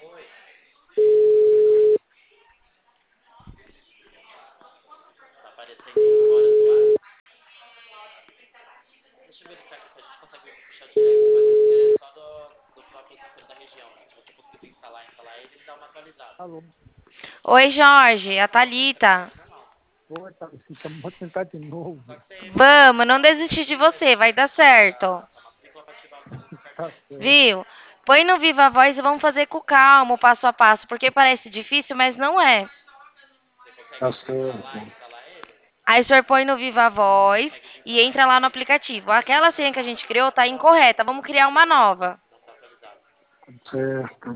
Oi. Tá aparecendo fora do ar? Deixa eu verificar aqui se a gente consegue puxar direto, mas esse é só do próprio sistema da região. Se você conseguir instalar ele, ele dá uma atualizada. Alô? Oi, Jorge, a Thalita. Normal. Oi, tá, vamos tentar de novo. Só que você Vamos, não desistir de você, vai dar certo. a matrícula para ativar o seu cartão. Tá certo. Viu? Põe no Viva Voz e vamos fazer com calma, passo a passo, porque parece difícil, mas não é. Você consegue Tá desinstalar e certo. instalar ele? Aí o senhor põe no Viva Voz Consegue e desinstalar e entra lá no instalar ele? aplicativo. Aquela senha que a gente criou tá incorreta, vamos criar uma nova. Não está atualizado. Certo.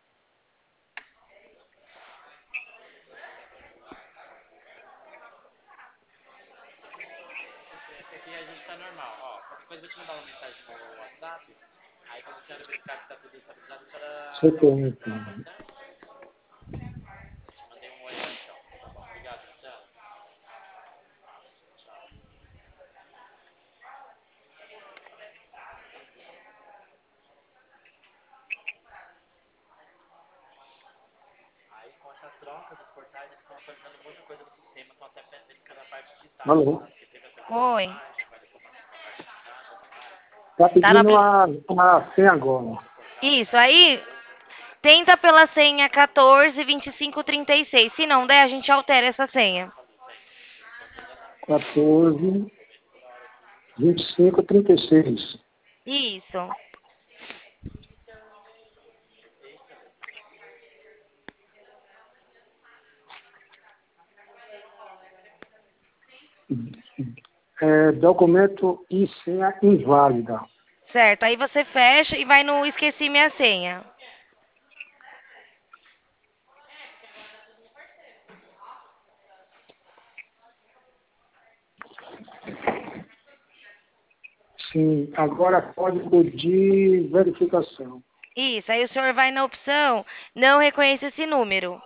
Esse aqui a gente tá normal. Ó, qualquer coisa eu vou te mandar uma mensagem no WhatsApp. Aí quando a senhora verificar que tá tudo estabilizado, a senhora Você fala tem, comigo, então. pode ser? Te mandei um oi lá então. Tá bom, obrigado, Luciano. Tchau. Aí com essa troca dos portais, eles estão atualizando muita coisa do sistema, estão até verificando a parte de taxa, Alô? tá? Porque teve a segunda Oi. passagem, agora eles estão passando a parte de taxa, tudo mais. Tá Tá no pedindo apli... a senha agora. Do portal, Isso, né? aí tenta pela senha 142536. Se não der, a gente altera essa senha. Essa luta aí. Tem certeza não. 14, 25, 36. Isso. Eita, Documento e senha inválida. Certo, aí você fecha e vai no esqueci minha senha. Sim, agora código de verificação. Isso, aí o senhor vai na opção não reconheça esse número.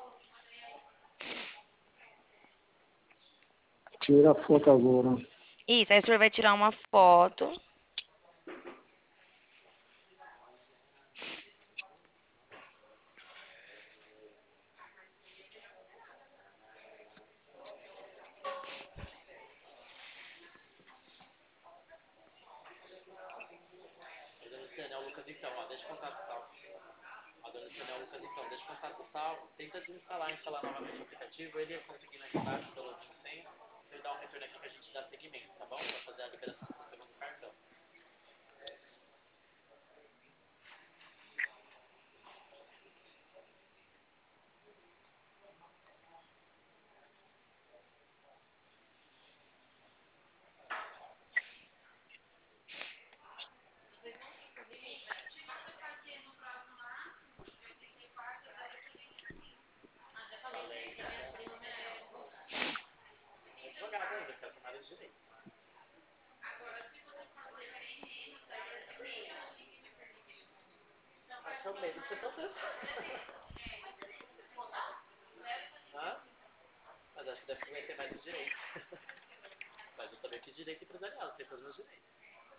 Tira a foto agora. Isso, aí o senhor vai tirar uma foto. Oi, dona Luciana, é o Lucas então, ó, deixa o contato salvo. Ó, dona Luciana, é o Lucas então, deixa o contato salvo, tenta desinstalar e instalar novamente o aplicativo, ele conseguindo aqui embaixo pela última senha, você dá um retorno aqui pra gente dar seguimento, tá bom? Pra fazer a liberação do seu segundo cartão. É advogado ainda, fica formado de direito. Acho que é o medo de ser processado. Hã? Mas acho que deve conhecer mais de direito. Mas eu também fiz direito empresarial, sei todos os meus direitos.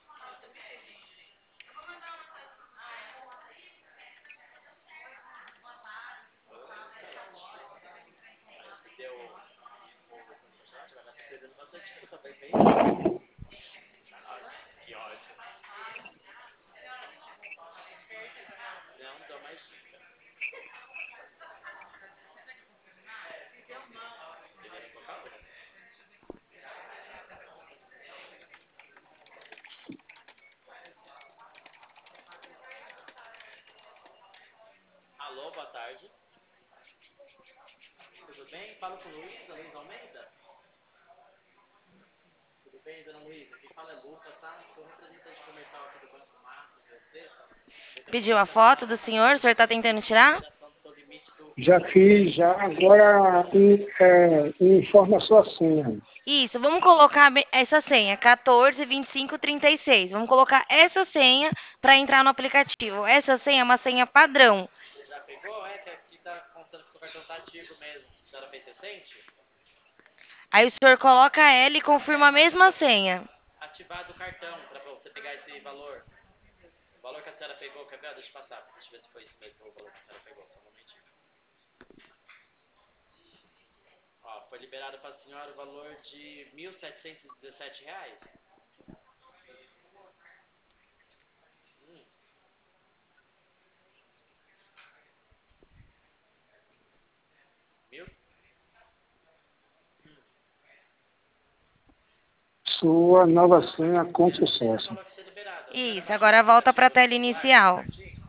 Parece que deu. Gente, mas tá perdendo bastante tempo também, pensa. Que ódio. Não dou mais dica. Devia colocar outra. Alô, boa tarde. Tudo bem? Falo com Luiz Almeida. Tudo bem, dona Luísa? Quem fala é Lucas, tá? Sou representante comercial aqui do Banco Master, Brecesa. Esse é seu Pediu a cartão foto do senhor? O senhor tá tentando tirar? liberação do seu limite do Já cartão. fiz, já. Agora informa a sua senha. Isso, vamos colocar essa senha, 142536. Vamos colocar essa senha para entrar no aplicativo. Essa senha é uma senha padrão. Você já pegou? É que aqui tá constando que seu cartão tá ativo mesmo. A senhora fez recente? Aí o senhor coloca ela e confirma a mesma senha. Ativado o cartão para você pegar esse valor. O valor que a senhora pegou, quer ver? Deixa eu passar. Deixa eu ver se foi isso mesmo o valor que a senhora pegou. Só um momentinho. Ó, foi liberado para a senhora o valor de R$ 1.717. Mil? Sua nova senha com Esse é o sucesso. valor que foi liberado. A senhora Isso, baixou o agora volta para a aplicativo tela no celular, inicial. certinho?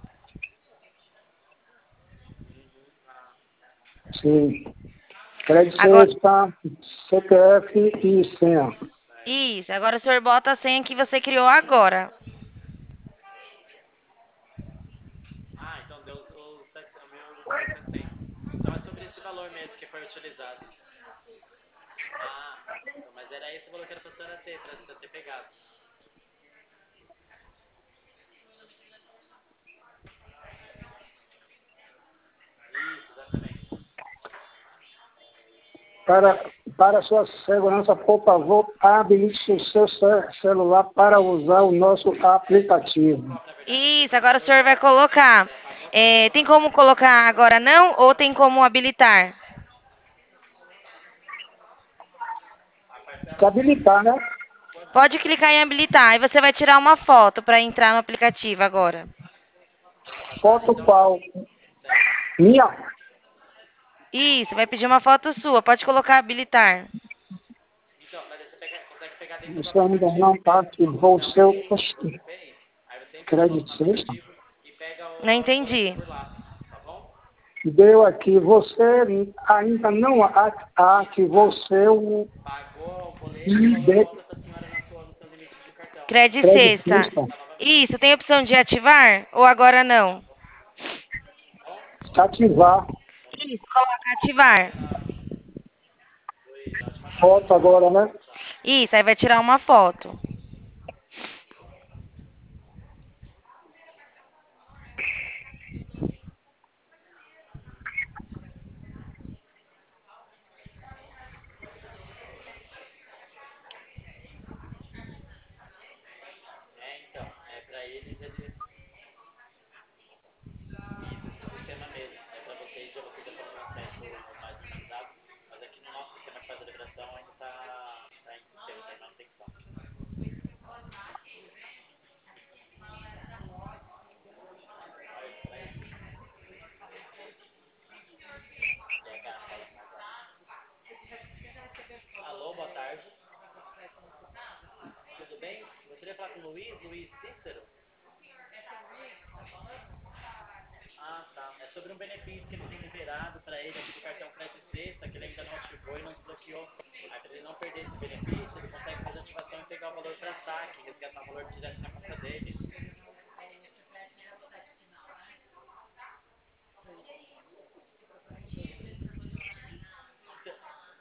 Ah, Sim. Crédito Agora, sexta, CPF e senha. certo. isso, agora o senhor bota a senha que você criou agora. Ah, então deu o 1.800. Então é sobre esse valor mesmo que foi utilizado. Ah, então, mas era esse o valor que era para a senhora ter pegado. Isso, exatamente. Para sua segurança, por favor, habilite o seu celular para usar o nosso aplicativo. Na verdade, Isso, o agora o valor senhor vai certo colocar. é a moça vai Tem colocar. como colocar agora não ou tem como habilitar? A parcela Se de habilitar, né? quanto que a Pode senhora clicar em quer? habilitar. Aí você vai tirar uma foto para entrar no aplicativo agora. Tá passando Foto então? qual? Certo. Minha Isso, vai pedir uma foto sua. Pode colocar habilitar. Então, mas aí você consegue pegar dentro do Você ainda aplicativo não está mesmo. ativou o Então, seu esse que você fez, aí você entra no crédito sexta. aplicativo e pega Não os boletos entendi. por lá, tá bom? Deu aqui, você ainda não ativou o seu Pagou o boleto e o valor ID volta para a senhora no seu limite de cartão. Crédito crédito sexta. sexta. Tá novamente, Isso, tem opção de ativar ou agora não? tá bom? Ativar. Isso, coloca ativar. Luiz, ótima tarde. Foto agora, né? Tchau. Isso, aí vai tirar uma foto. Então, para eles. Isso, esse sistema mesmo. É para vocês, vocês já estão com acesso mais normalizado, mas aqui no nosso sistema que faz a liberação ainda tá em sistema, tá em manutenção. Alô, boa tarde. Tudo bem? Gostaria de falar com o Luiz, Luiz Cícero? Ah, tá. É sobre um benefício que ele tem liberado para ele aqui do cartão Crédito Sexta, que ele ainda não ativou e não desbloqueou. Aí, para ele não perder esse benefício, ele consegue fazer a ativação e pegar o valor para saque, resgatar o valor direto na conta dele. Então,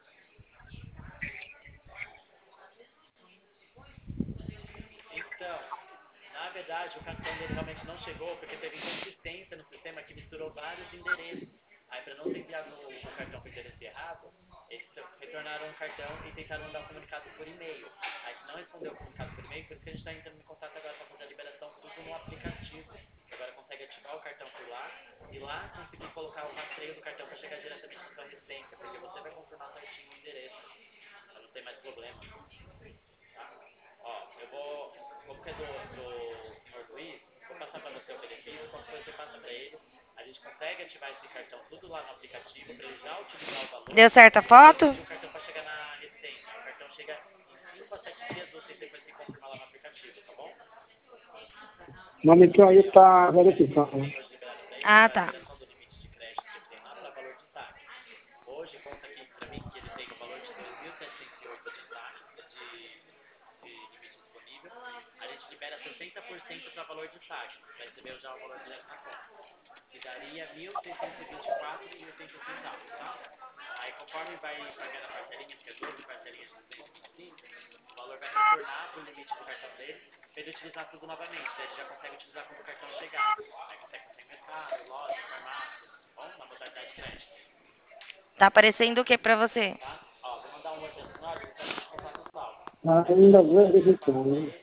Então, na verdade, o cartão dele realmente não chegou porque teve inconsistência no sistema que misturou vários endereços. Aí, para não ter enviado o cartão para o endereço errado, eles retornaram o cartão e tentaram mandar um comunicado por e-mail. Aí, se não respondeu o comunicado por e-mail, por isso que a gente está entrando em contato agora para fazer a liberação tudo no aplicativo. Você agora consegue ativar o cartão por lá e lá conseguir colocar o rastreio do cartão para chegar diretamente na sua residência, porque você vai confirmar certinho o endereço, para não ter mais problemas. Tá? Ó, eu vou, como que é do senhor Luiz, vou passar para você o benefício, qualquer coisa você passa para ele. A gente consegue ativar esse cartão tudo lá no aplicativo para ele já utilizar o valor Deu certa e poder foto? emitir o cartão para chegar na residência. O cartão chega em 5 a 7 dias úteis depois que confirmar lá no aplicativo, tá bom? O nome que aí Aí, ó, está o benefício que verificando. foi hoje liberado para ele Ah, foi a tá. liberação do limite de crédito que ele tem lá para valor de saque. Hoje consta aqui para mim que ele tem o valor de 2.708 de saque, de limite disponível. A gente libera 60% para valor de saque, para receber já o valor direto na conta, que daria R$ 1.624,80, tá? Aí conforme vai pagando a parcelinha, que é 12 parcelinhas de 225, o valor vai retornar para o limite do cartão dele, para ele utilizar tudo novamente. Daí ele já consegue utilizar quando o cartão chegar. Aí consegue comprar em mercado, loja, farmácia, tá bom? Na modalidade de crédito, Tá aparecendo o que pra você? tá? Ó, vou mandar um oi para a senhora, a senhora deixa o contato salvo. Aí qualquer Ainda dúvida você passa para verificando. ele.